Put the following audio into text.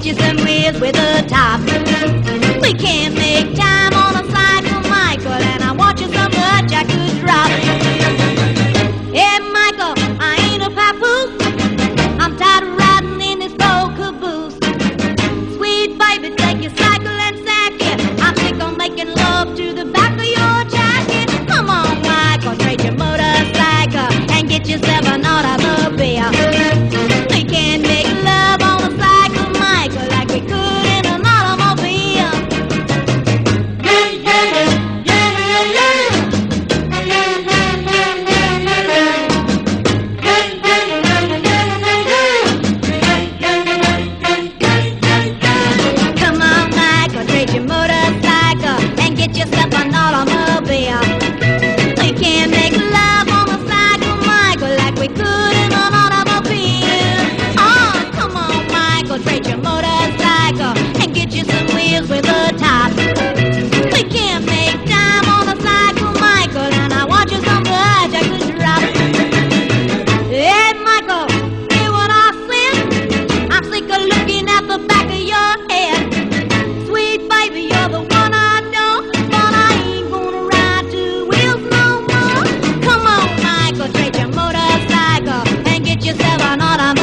you some wheels with a top. We can't make time on a cycle, Michael, and I want you so much I could drop. Hey, Michael, I ain't a papoose. I'm tired of riding in this old caboose. Sweet baby, take your cycle and sack it. I'm sick of making love to the back of your jacket. Come on, Michael, trade your motorcycle and get yourself an automobile. We can't make love on a cycle, Michael, like we could in an automobile. Yeah, yeah, yeah, yeah, yeah. Come on, Michael, trade your motorcycle and get yourself an automobile. We can't make love on a cycle, Michael, like we could in an automobile. Oh, come on, Michael, trade your motorcycle and get you some wheels with a top. We can't make time on a cycle, Michael, and I want you so much I could drop. Hey, Michael, hear what I said? I'm sick of looking at the back of your head. Sweet baby, you're the one I know, but I ain't gonna ride two wheels no more. Come on, Michael, trade your motorcycle and get yourself an automobile.